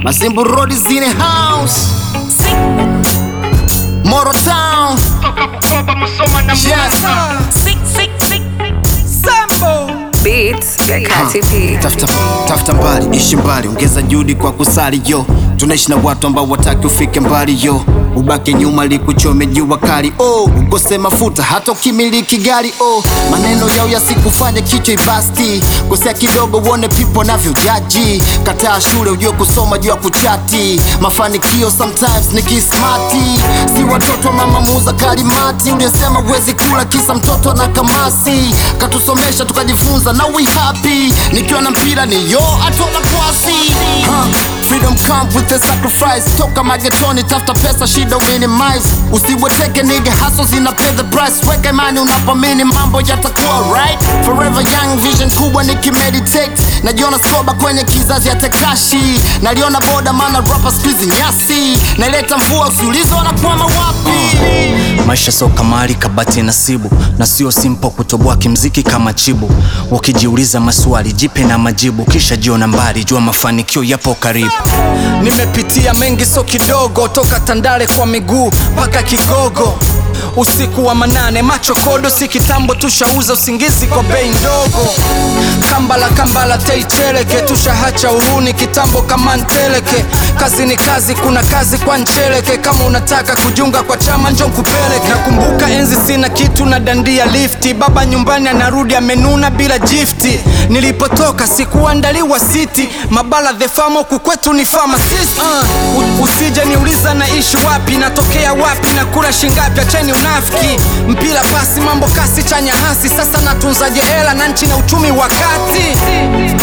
Masimbu Road is in the house. Moro Town. Yes. Beats ya Kati P. Tafuta mbali, ishi mbali, ongeza juhudi kwa kusali yo. Tunaishi na watu ambao wataki ufike mbali yo. Ubaki nyuma likuchome jua kali ukose mafuta hata ukimiliki gari maneno yao yasikufanye kichwa ibasti. Kosea kidogo uone people navyojaji. Kataa shule ujue kusoma juu ya kuchati. Mafanikio sometimes ni kismati. Si watoto mama muuza kalimati. Uliosema uwezi kula kisa mtoto na kamasi. Katusomesha tukajifunza now we happy. Nikiwa na mpira ni yo atona kwasi. Freedom come with the sacrifice. Toka magetoni tafuta pesa shida minimize. Usiweteke nigga hustle zina pay the price. Weka imani unapamini mambo yatakuwa right. Forever young vision kubwa nikimeditate. Najiona skoba kwenye kizazi ya Tekashi. Naliona boda mana rapper squeeze nyasi. Naileta mvua usiulizo wanakwama wapi. Maisha so kamari kabati nasibu. Na sio simple kutoboa kimziki kama chibu. Wakijiuliza maswali jipe na majibu. Kisha jiona mbali jua mafanikio yapo karibu. Nimepitia mengi so kidogo. Toka Tandale kwa miguu paka Kigogo. Usiku wa manane macho kodo. Si kitambo tushauza usingizi kwa bei ndogo. Kambala teicheleke. Tushahacha uhuni kitambo kama nteleke. Kazi ni kazi kuna kazi kwa ncheleke. Kama unataka kujiunga kwa chama njoo kupeleke. Nakumbuka enzi sina kitu na dandia lifti. Baba nyumbani anarudi amenuna bila gifti. Nilipotoka sikuandaliwa city. Mabala the farm huku kwetu ni pharmacist. Usije niuliza naishi wapi. Natokea wapi na kula shingapi. Acheni unafiki. Mpira pasi mambo kasi chanya hasi. Sasa natunzaje hela na nchi na uchumi wakati.